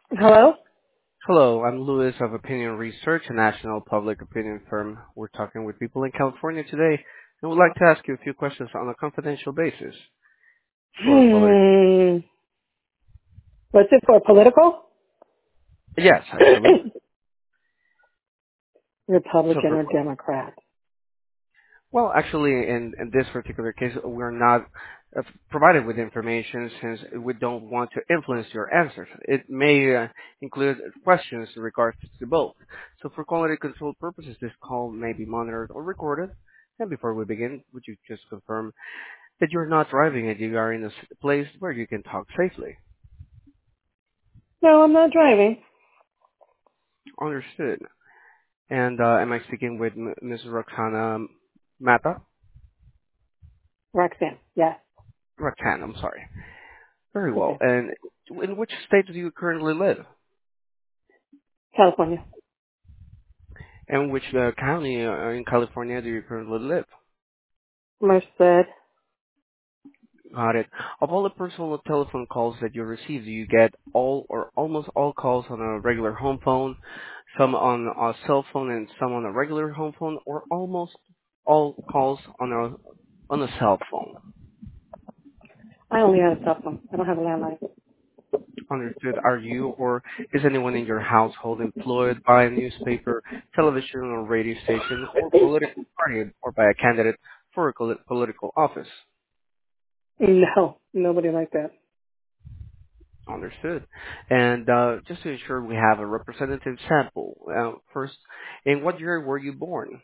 Hello? Hello, I'm Louis of Opinion Research, a national public opinion firm. We're talking with people in California today, and would like to ask you a few questions on a confidential basis for quality. Hmm. What's it for? Political? Yes, actually. So Republican for or Democrat? well, actually, in this particular case, we're not provided with information since we don't want to influence your answers. It may include questions in regards to both. So for quality control purposes, this call may be monitored or recorded. And before we begin, would you just confirm that you're not driving and you are in a place where you can talk safely? No, I'm not driving. Understood. And am I speaking with Ms. Roxana Mata? Roxanne. Yes. Roxanne, I'm sorry. Very well. Okay. And in which state do you currently live? California. And which county in California do you currently live? Merced. Got it. Of all the personal telephone calls that you receive, do you get all or almost all calls on a regular home phone, some on a cell phone and some on a regular home phone, or almost all calls on a cell phone? I only have a cell phone. I don't have a landline. Understood. Are you or is anyone in your household employed by a newspaper, television, or radio station, or political party, or by a candidate for a political office? No. Nobody like that. Understood. And just to ensure we have a representative sample, first, in what year were you born?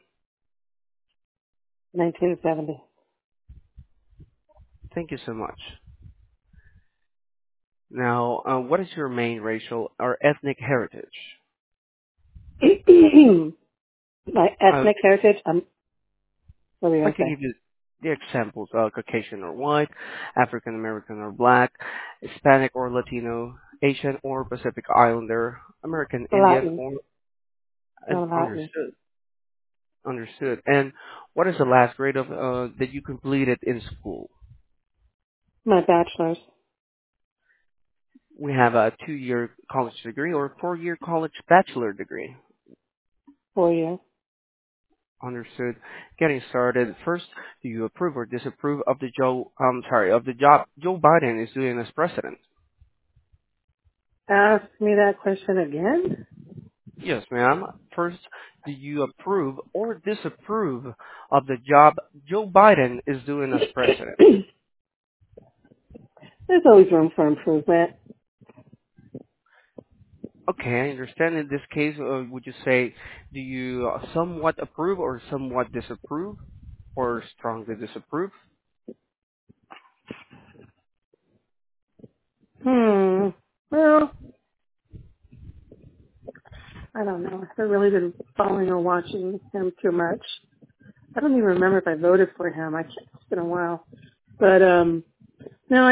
1970. Thank you so much. Now, what is your main racial or ethnic heritage? My Uh, ethnic heritage, what were you I going to can say? give you the examples: Caucasian or white, African American or black, Hispanic or Latino, Asian or Pacific Islander, American Indian Latin. or No, Latin. understood. Understood. And what is the last grade of that you completed in school? My bachelor's. We have a 2-year college degree or a 4-year college bachelor degree. 4 years. Understood. Getting started. First, do you approve or disapprove of of the job Joe Biden is doing as president? Ask me that question again? Yes, ma'am. First, do you approve or disapprove of the job Joe Biden is doing as president? There's always room for improvement. Okay, I understand. In this case, would you say, do you somewhat approve or somewhat disapprove or strongly disapprove? Well, I don't know. I haven't really been following or watching him too much. I don't even remember if I voted for him. It's been a while. But no,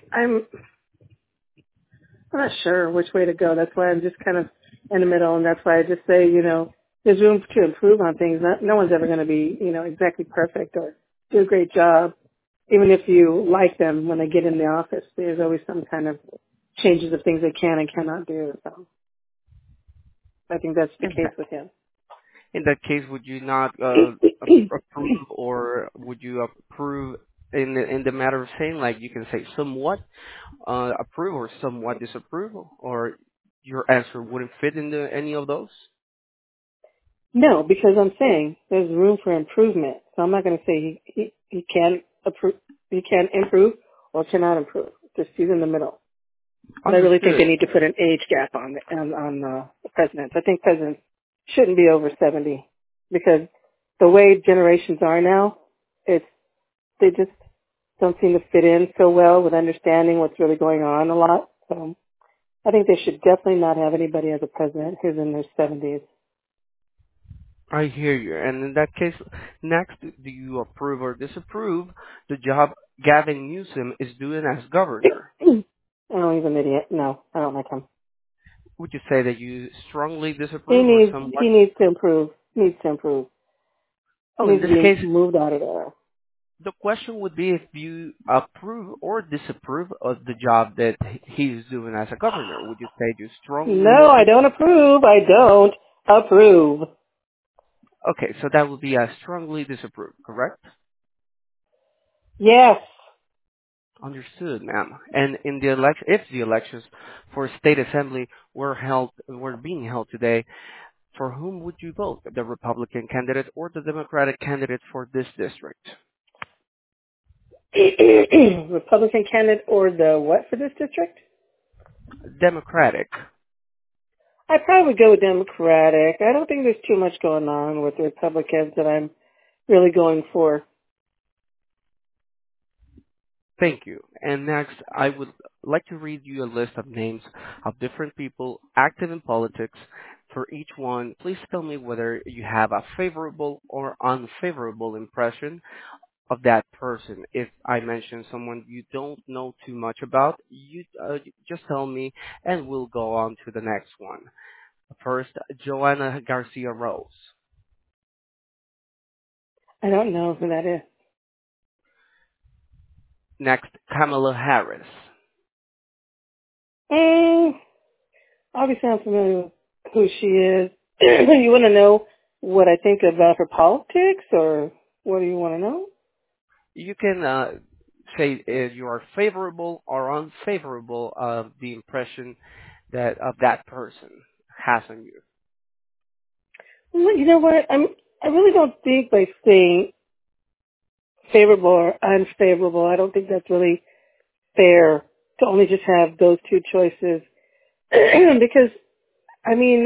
I'm not sure which way to go. That's why I'm just kind of in the middle, and that's why I just say, there's room to improve on things. No one's ever going to be, exactly perfect or do a great job. Even if you like them when they get in the office, there's always some kind of changes of things they can and cannot do. So I think that's the In case that, with him. in that case, would you not approve or would you approve in the matter of saying, like, you can say somewhat approve or somewhat disapprove, or your answer wouldn't fit into any of those? No, because I'm saying there's room for improvement. So I'm not going to say he can approve, he can improve or cannot improve. Just he's in the middle. But I really think Understood. they need to put an age gap the presidents. I think presidents shouldn't be over 70 because the way generations are now, they just don't seem to fit in so well with understanding what's really going on a lot. So I think they should definitely not have anybody as a president who's in their 70s. I hear you. And in that case, next, do you approve or disapprove the job Gavin Newsom is doing as governor? Oh, he's an idiot. No, I don't like him. Would you say that you strongly He disapprove or needs somewhat? he needs to improve. He needs to improve. He Oh, in needs to this case, be moved out of there. The question would be if you approve or disapprove of the job that he's doing as a governor. Would you say you strongly No, I approve? don't approve. I don't approve. Okay, so that would be a strongly disapprove, correct? Yes. Understood, ma'am. And in the election, if the elections for state assembly were being held today, for whom would you vote? The Republican candidate or the Democratic candidate for this district? Republican candidate or the what for this district? Democratic. I'd probably go with Democratic. I don't think there's too much going on with the Republicans that I'm really going for. Thank you. And next, I would like to read you a list of names of different people active in politics. For each one, please tell me whether you have a favorable or unfavorable impression of that person. If I mention someone you don't know too much about, you just tell me and we'll go on to the next one. First, Joanna Garcia Rose. I don't know who that is. Next, Kamala Harris. Mm, obviously I'm familiar with who she is. You want to know what I think about her politics, or what do you want to know? You can say if you are favorable or unfavorable of the impression that of that person has on you. Well, you know what? I really don't think by saying favorable or unfavorable, I don't think that's really fair to only just have those two choices. Because I mean,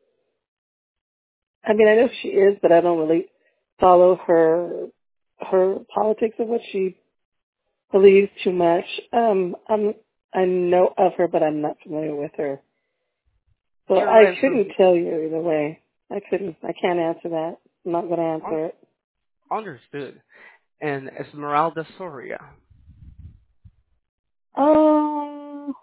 I know she is, but I don't really follow her politics of what she believes too much. I know of her, but I'm not familiar with her, so Your I answer couldn't tell you either way. I can't answer that. I'm not going to un- answer it. understood. And Esmeralda Soria. Um,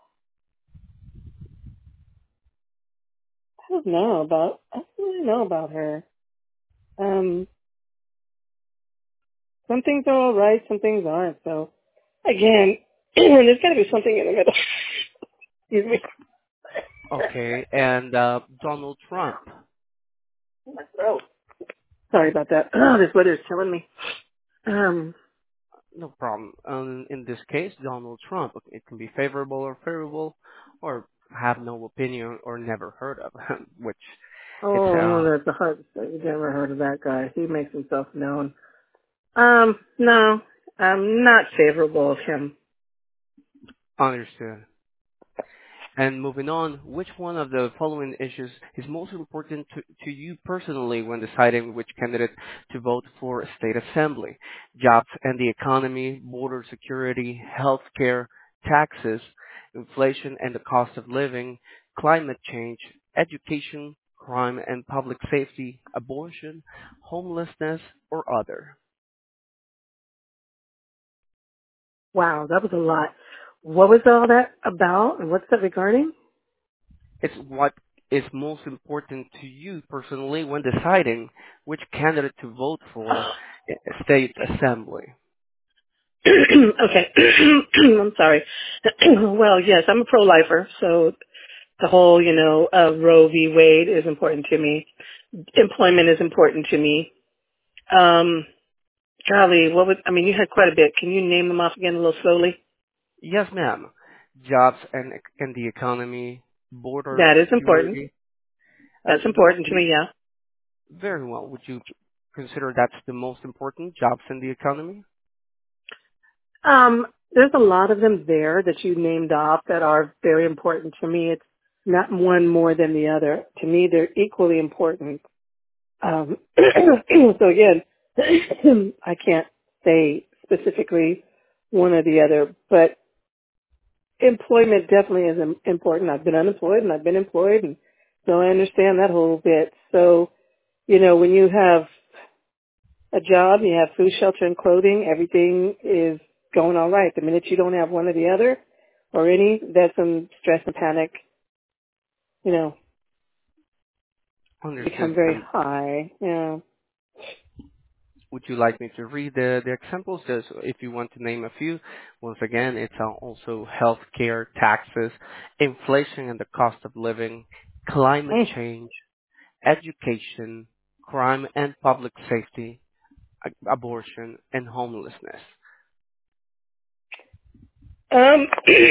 I don't really know about her. Um, some things are all right, some things aren't. So again, there's got to be something in the middle. Excuse me. Okay, and Donald Trump. My throat. Sorry about that. Oh, this weather is killing me. Um, No problem. In this case, Donald Trump. It can be favorable or have no opinion or never heard of, which it's oh, that's a hard to say. You've never heard of that guy. He makes himself known. No, I'm not favorable of him. understood. And moving on, which one of the following issues is most important to you personally when deciding which candidate to vote for state assembly? Jobs and the economy, border security, healthcare, taxes, inflation and the cost of living, climate change, education, crime and public safety, abortion, homelessness, or other. Wow, that was a lot. What was all that about, and what's that regarding? It's what is most important to you personally when deciding which candidate to vote for state assembly. Okay. I'm sorry. Well, yes, I'm a pro-lifer, so the whole, Roe v. Wade is important to me. Employment is important to me. Um, golly, you had quite a bit. Can you name them off again a little slowly? Yes, ma'am. Jobs and the economy, border That is important. security. That's Would important to you me, yeah. very well? Would you consider that's the most important jobs and the economy? There's a lot of them there that you named off that are very important to me. It's not one more than the other. To me, they're equally important. So again, I can't say specifically one or the other, but employment definitely is important. I've been unemployed and I've been employed, and so I understand that whole bit. So, when you have a job, you have food, shelter, and clothing, everything is going all right. The minute you don't have one or the other, or any, that's when stress and panic, you know, become Understood. very high. Yeah. Would you like me to read the examples? Just if you want to name a few. Once again, it's also healthcare, taxes, inflation and the cost of living, climate Mm. change, education, crime and public safety, abortion, and homelessness. Um,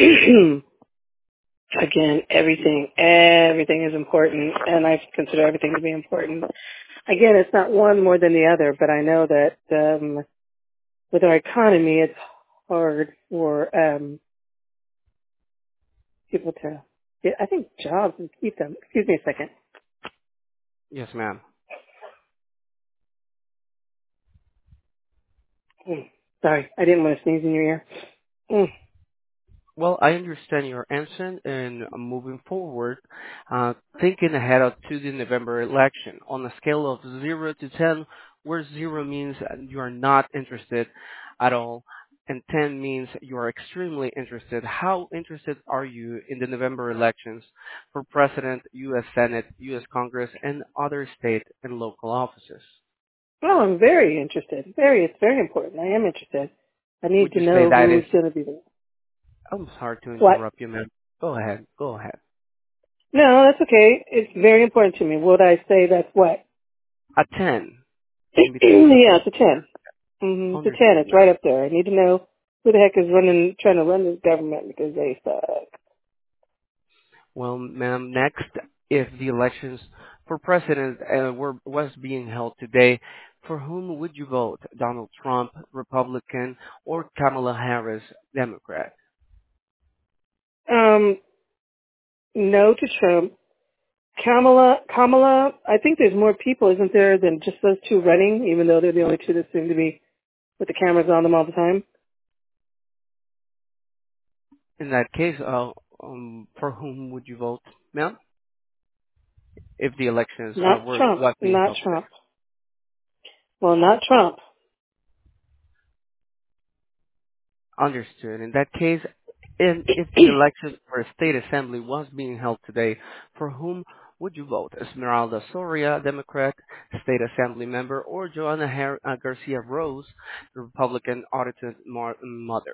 again, everything is important, and I consider everything to be important. Again, it's not one more than the other, but I know that with our economy, it's hard for people to get, I think, jobs and keep them. Excuse me a second. Yes, ma'am. Mm. Sorry, I didn't want to sneeze in your ear. Mm. Well, I understand your answer, and moving forward, thinking ahead of to the November election, on a scale of 0 to 10, where 0 means you are not interested at all, and 10 means you are extremely interested. How interested are you in the November elections for President, U.S. Senate, U.S. Congress, and other state and local offices? Well, I'm very interested. It's very important. I am interested. I need Would to you say know that is? who's going to be there. I'm sorry to What? interrupt you, ma'am. Go ahead. Go ahead. No, that's okay. It's very important to me. Would I say that's what? A 10 in between Yeah, 0 it's a 10. Mm-hmm. It's a 10. Understood, It's ma'am. right up there. I need to know who the heck is trying to run this government because they suck. Well, ma'am, next, if the elections for president was being held today, for whom would you vote? Donald Trump, Republican, or Kamala Harris, Democrat? Um, no to Trump. Kamala, I think there's more people, isn't there, than just those two running, even though they're the only two that seem to be with the cameras on them all the time. In that case, for whom would you vote, ma'am? If the elections Not were Trump. was being Not held today? Trump. Well, not Trump. Understood. In that case, and if the election for a state assembly was being held today, for whom would you vote? Esmeralda Soria, Democrat, state assembly member, or Joanna Garcia Rose, the Republican audited mother?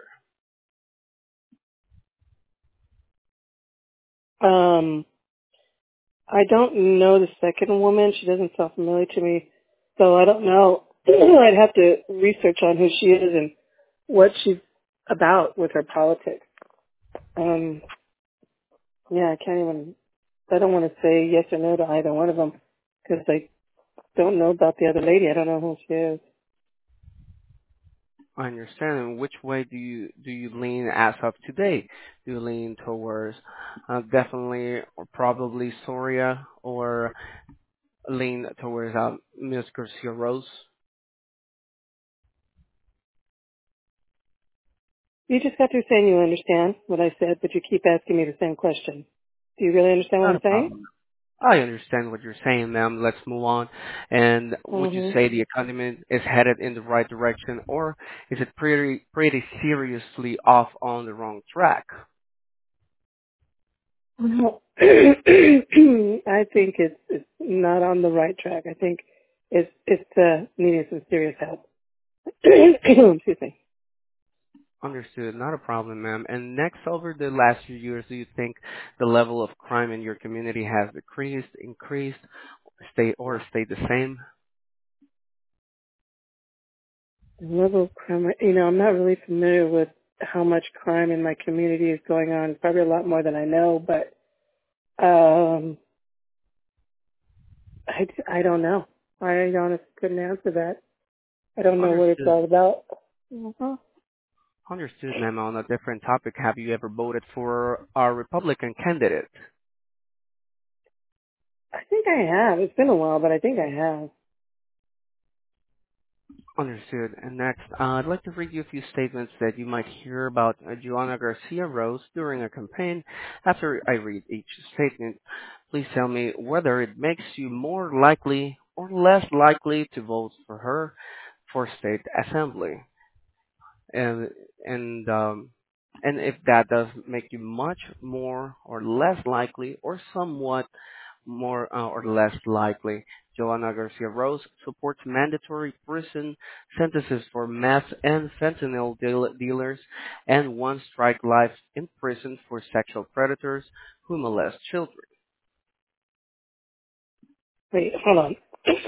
um, I don't know the second woman. She doesn't sound familiar to me, so I don't know. I'd have to research on who she is and what she's about with her politics. Um, yeah, I can't even. I don't want to say yes or no to either one of them because I don't know about the other lady. I don't know who she is. I understand. And which way do you lean as of today? Do you lean towards definitely or probably Soria, or lean towards Ms. Garcia Rose? You just got through saying you understand what I said, but you keep asking me the same question. Do you really understand what Not I'm a saying? problem. I understand what you're saying, ma'am. Let's move on. And would you Mm-hmm. say the economy is headed in the right direction, or is it pretty seriously off on the wrong track? Well, I think it's not on the right track. I think it's needing some serious help. Excuse me. Understood. Not a problem, ma'am. And next, over the last few years, do you think the level of crime in your community has decreased, increased, stayed the same? The level of crime, I'm not really familiar with how much crime in my community is going on. It's probably a lot more than I know, but I don't know. I honestly couldn't answer that. I don't know what it's Understood. all about. Hmm. Understood, ma'am. On a different topic, have you ever voted for our Republican candidate? I think I have. It's been a while, but I think I have. Understood. And next, I'd like to read you a few statements that you might hear about Joanna Garcia Rose during a campaign. After I read each statement, please tell me whether it makes you more likely or less likely to vote for her for state assembly. And and um, and if that does make you much more or less likely or somewhat more or less likely Joanna Garcia Rose supports mandatory prison sentences for meth and fentanyl dealers and one strike life in prison for sexual predators who molest children. Wait, hold on.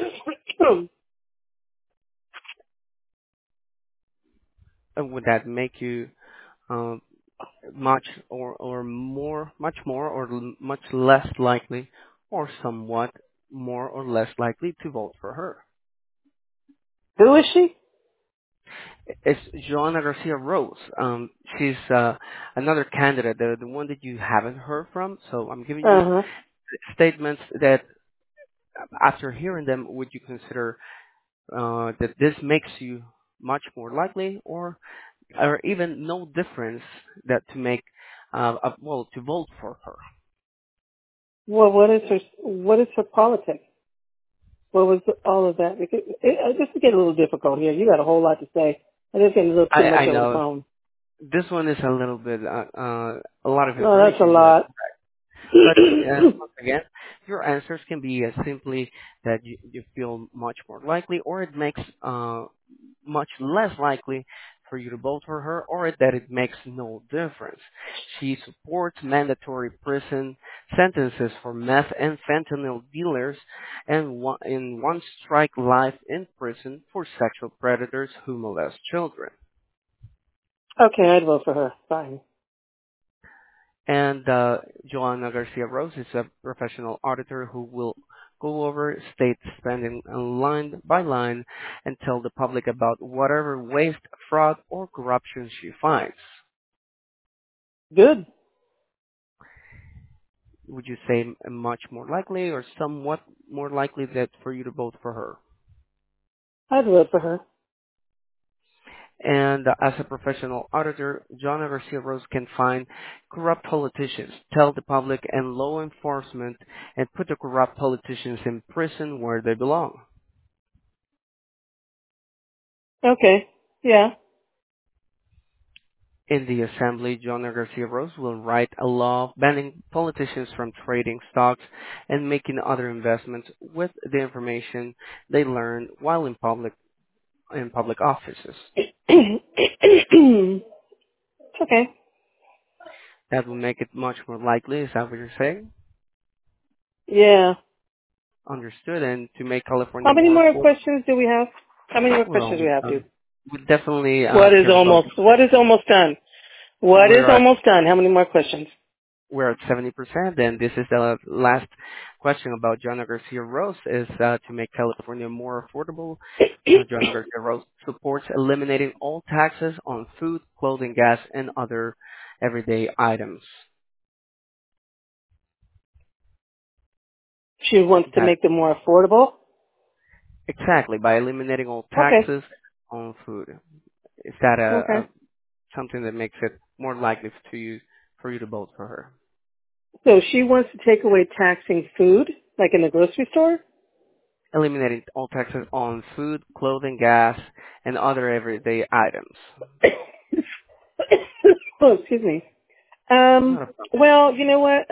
And would that make you um, much or more, much more or much less likely, or somewhat more or less likely to vote for her? Who is she? It's Joanna Garcia Rose. She's another candidate, the one that you haven't heard from. So I'm giving you Uh-huh. statements that, after hearing them, would you consider that this makes you much more likely, or even no difference that to make, to vote for her? Well, what is her politics? What was all of that? Because this is getting a little difficult here. You got a whole lot to say. And it's getting a little too much I over the know phone. this one is a little bit a lot of No, that's a information, but lot. once again, your answers can be as simply that you feel much more likely, or it makes much less likely for you to vote for her, or that it makes no difference. She supports mandatory prison sentences for meth and fentanyl dealers and in one strike life in prison for sexual predators who molest children. Okay, I'd vote for her. Fine. And Joanna Garcia Rose is a professional auditor who will go over state spending line by line and tell the public about whatever waste, fraud, or corruption she finds. Good. Would you say much more likely or somewhat more likely that for you to vote for her? I'd vote for her. And as a professional auditor, Joanna Garcia Rose can find corrupt politicians, tell the public and law enforcement, and put the corrupt politicians in prison where they belong. Okay. Yeah. In the assembly, Joanna Garcia Rose will write a law banning politicians from trading stocks and making other investments with the information they learn while in public offices. Okay. That will make it much more likely. Is that what you're saying? Yeah. Understood. And to make California How many more more affordable, questions do we have? How many more questions well, do we have, dude? we definitely What is care about. almost done? What is We're at almost done? How many more questions? we're at 70%, and this is the last question about Joanna Garcia Rose. Is to make California more affordable. Joanna Garcia Rose supports eliminating all taxes on food, clothing, gas, and other everyday items. She wants to That make them more affordable? exactly by eliminating all Okay. taxes on food. Is that Okay. something that makes it more likely for you to vote for her? So she wants to take away taxing food, like in the grocery store? Eliminating all taxes on food, clothing, gas, and other everyday items. Oh, excuse me. Not a problem. Well, you know what?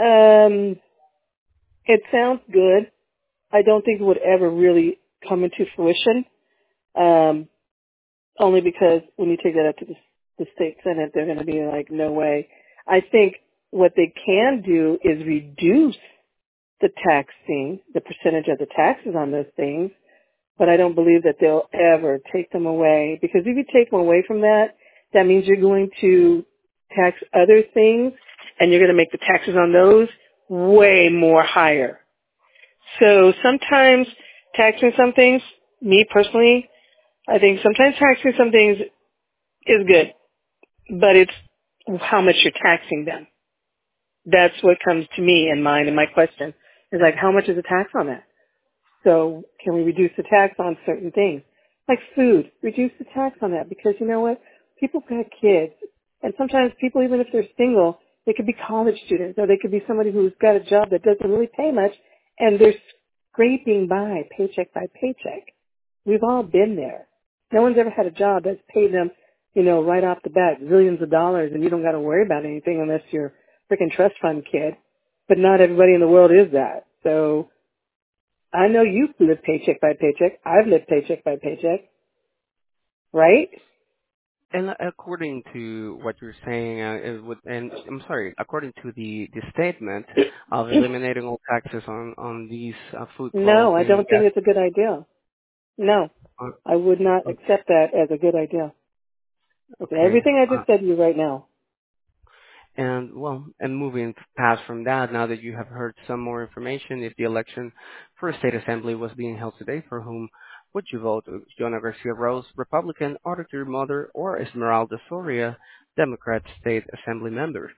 It sounds good. I don't think it would ever really come into fruition. Um, only because when you take that up to the state senate, they're going to be like, no way. I think what they can do is reduce the taxing, the percentage of the taxes on those things, but I don't believe that they'll ever take them away, because if you take them away from that, that means you're going to tax other things, and you're going to make the taxes on those way more higher. So sometimes taxing some things, me personally, I think sometimes taxing some things is good, but it's how much you're taxing them. That's what comes to me in mind, and my question is like, how much is the tax on that? So can we reduce the tax on certain things? Like food, reduce the tax on that, because you know what? People have kids, and sometimes people, even if they're single, they could be college students, or they could be somebody who's got a job that doesn't really pay much, and they're scraping by paycheck. We've all been there. No one's ever had a job that's paid them, right off the bat, zillions of dollars, and you don't got to worry about anything unless you're a freaking trust fund kid. But not everybody in the world is that. So I know you live paycheck by paycheck. I've lived paycheck by paycheck, right? And according to what you're saying, and I'm sorry, according to the statement of eliminating all taxes on these food, No, I clothing, don't think it's a good idea. No, uh, I would not uh, accept that as a good idea. Okay, okay, everything I just said to you right now. and well, and moving past from that, now that you have heard some more information, if the election for a state assembly was being held today, for whom would you vote? Jonah Garcia Rose, Republican, Auditor Mother, or Esmeralda Soria, Democrat state assembly member?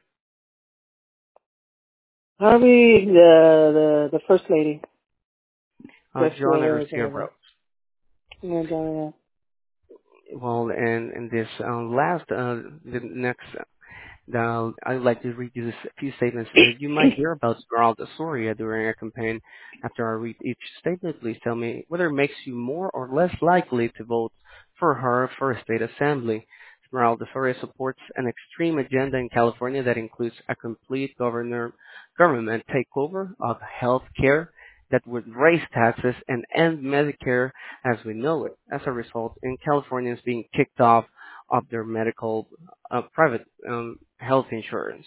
Probably the first lady, Jonah Garcia, Garcia whatever. Rose. Yeah, Diana. Well, and in this the next now, I'd like to read you this few statements that you might hear about Esmeralda Soria during a campaign. After I read each statement, please tell me whether it makes you more or less likely to vote for her for a state assembly. Esmeralda Soria supports an extreme agenda in California that includes a complete government takeover of health care that would raise taxes and end Medicare as we know it. As a result, in Californians being kicked off of their medical private health insurance.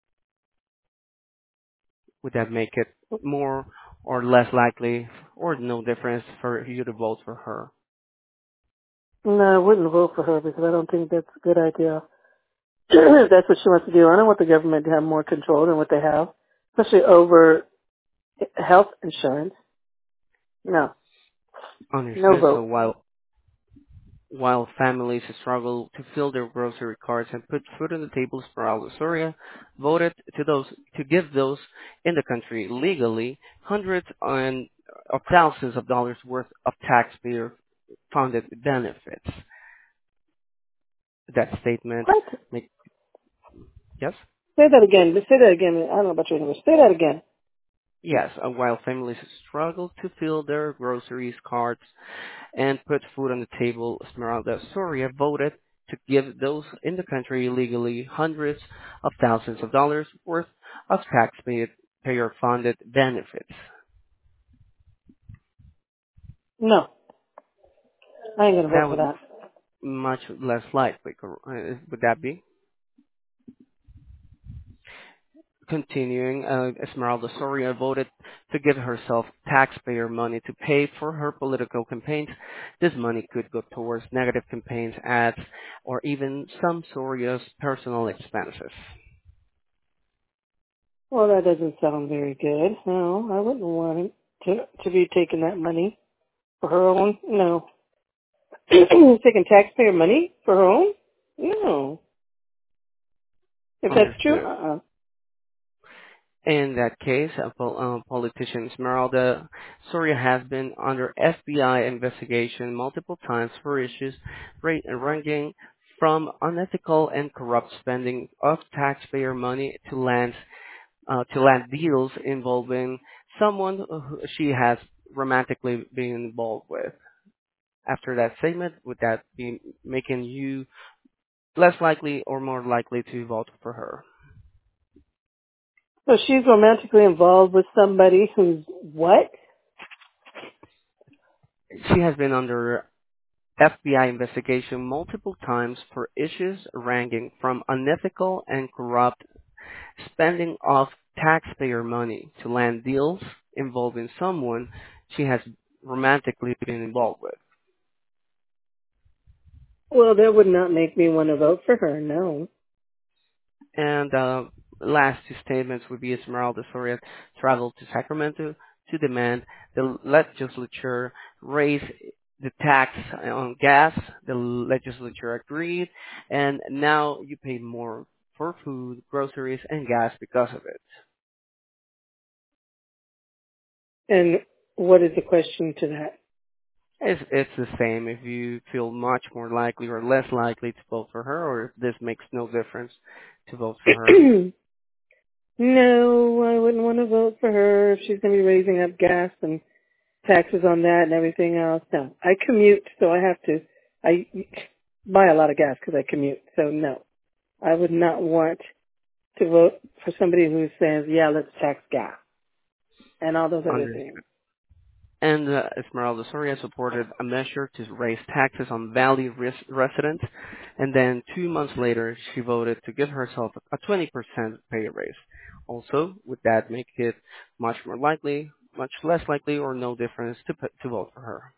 Would that make it more or less likely or no difference for you to vote for her? No, I wouldn't vote for her because I don't think that's a good idea. If that's what she wants to do. I don't want the government to have more control than what they have, especially over health insurance. No, no Understood. So vote. while families struggle to fill their grocery carts and put food on the tables, Esmeralda Soria voted to give those in the country legally hundreds of thousands of dollars worth of taxpayer funded benefits. That statement What? make yes? Say that again. Say that again. I don't know about your English. Say that again. Yes, while families struggle to fill their groceries carts and put food on the table, Esmeralda Soria voted to give those in the country illegally hundreds of thousands of dollars worth of taxpayer-funded benefits. No, I ain't gonna vote That for would that. much less likely. Would that be? Continuing, Esmeralda Soria voted to give herself taxpayer money to pay for her political campaigns. This money could go towards negative campaigns, ads, or even some Soria's personal expenses. Well, that doesn't sound very good. No, I wouldn't want it to be taking that money for her own. No, taking taxpayer money for her own. No, if that's true, Understood. uh-uh. In that case, politician Esmeralda Soria has been under FBI investigation multiple times for issues ranging from unethical and corrupt spending of taxpayer money to land deals involving someone who she has romantically been involved with. After that statement, would that be making you less likely or more likely to vote for her? So she's romantically involved with somebody who's what? She has been under FBI investigation multiple times for issues ranging from unethical and corrupt spending of taxpayer money to land deals involving someone she has romantically been involved with. Well, that would not make me want to vote for her. No. And last two statements would be Esmeralda Soria traveled to Sacramento to demand the legislature raise the tax on gas. The legislature agreed, and now you pay more for food, groceries, and gas because of it. And what is the question to that? It's the same if you feel much more likely or less likely to vote for her, or if this makes no difference to vote for her. No, I wouldn't want to vote for her if she's going to be raising up gas and taxes on that and everything else. No, I commute, so I buy a lot of gas because I commute. So no, I would not want to vote for somebody who says, yeah, let's tax gas and all those other Under things. And Esmeralda Soria supported a measure to raise taxes on Valley residents, and then 2 months later, she voted to give herself a 20% pay raise. Also, would that make it much more likely, much less likely, or no difference to vote for her?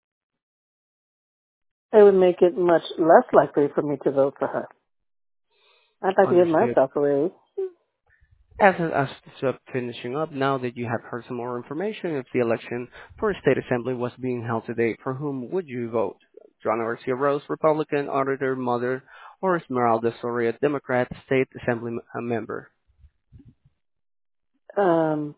It would make it much less likely for me to vote for her. I'd like to give Understood. myself a raise. As to finishing up, now that you have heard some more information, if the election for a state assembly was being held today, for whom would you vote? Joanna Garcia Rose, Republican, Auditor, Mother, or Esmeralda Soria, Democrat, state assembly member? Um,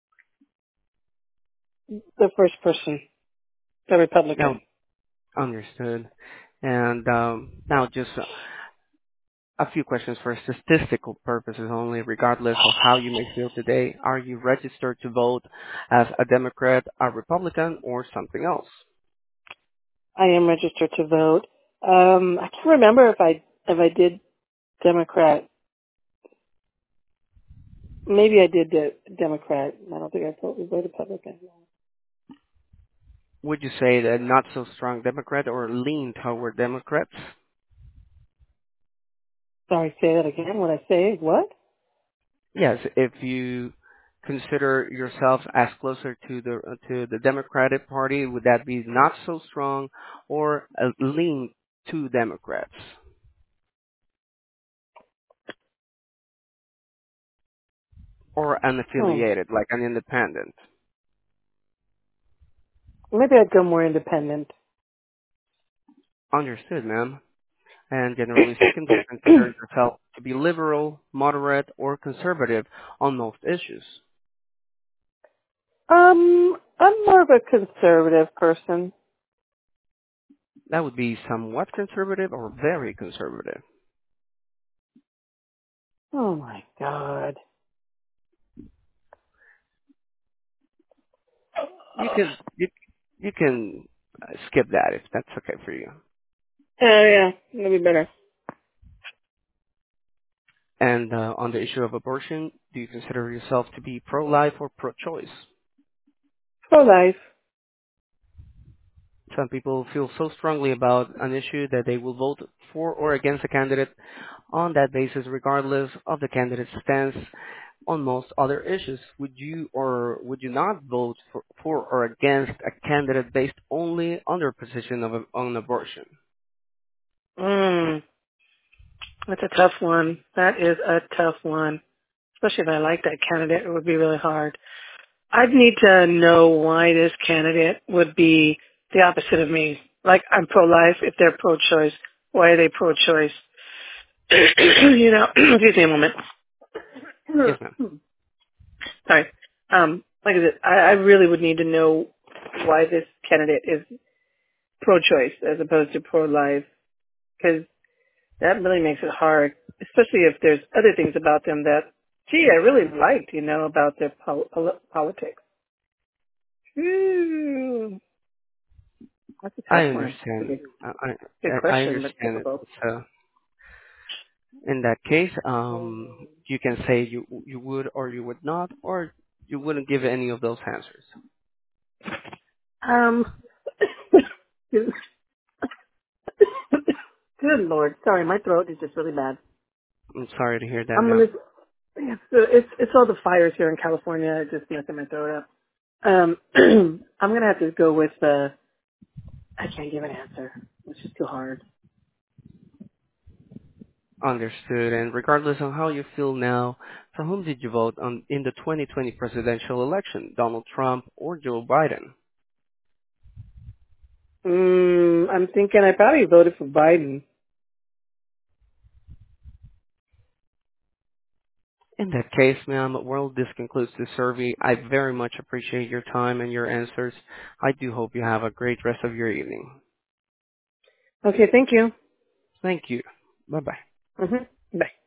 the first person, the Now, Republican. understood. And now just a few questions for statistical purposes only, regardless of how you may feel today. Are you registered to vote as a Democrat, a Republican, or something else? I am registered to vote. I can't remember if I did Democrat. Maybe I did Democrat. I don't think I voted Republican. Would you say that not so strong Democrat or lean toward Democrats? Sorry, say that again. What I say? What? Yes, if you consider yourself as closer to the Democratic Party, would that be not so strong or a lean to Democrats or Hmm. unaffiliated, like an independent? Maybe I'd go more independent. Understood, ma'am. And generally speaking, do you consider yourself to be liberal, moderate, or conservative on most issues? I'm more of a conservative person. That would be somewhat conservative or very conservative. Oh my God. You can you can skip that if that's okay for you. Oh yeah, that'd be better. And on the issue of abortion, do you consider yourself to be pro-life or pro-choice? Pro life. Some people feel so strongly about an issue that they will vote for or against a candidate on that basis, regardless of the candidate's stance on most other issues. Would you or would you not vote for or against a candidate based only on their position on abortion? That's a tough one. That is a tough one. Especially if I like that candidate, it would be really hard. I'd need to know why this candidate would be the opposite of me. Like I'm pro-life. If they're pro-choice, why are they pro-choice? Excuse me a moment. Yes, ma'am. Sorry. Like I said, I really would need to know why this candidate is pro-choice as opposed to pro-life, because that really makes it hard, especially if there's other things about them that, gee, I really liked, about their politics. Ooh, that's a I tough one. It's a understand. big I question, but understand it. difficult. So in that case, you can say you would or you would not, or you wouldn't give any of those answers. Um, good Lord, sorry, my throat is just really bad. I'm sorry to hear that, I'm ma'am. gonna, it's all the fires here in California, just messing my throat up. I'm gonna have to go with I can't give an answer. It's just too hard. Understood. And regardless of how you feel now, for whom did you vote on in the 2020 presidential election, Donald Trump or Joe Biden? I'm thinking I probably voted for Biden. In that case, ma'am, well, this concludes the survey. I very much appreciate your time and your answers. I do hope you have a great rest of your evening. Okay, thank you. Thank you. Bye-bye. Bye.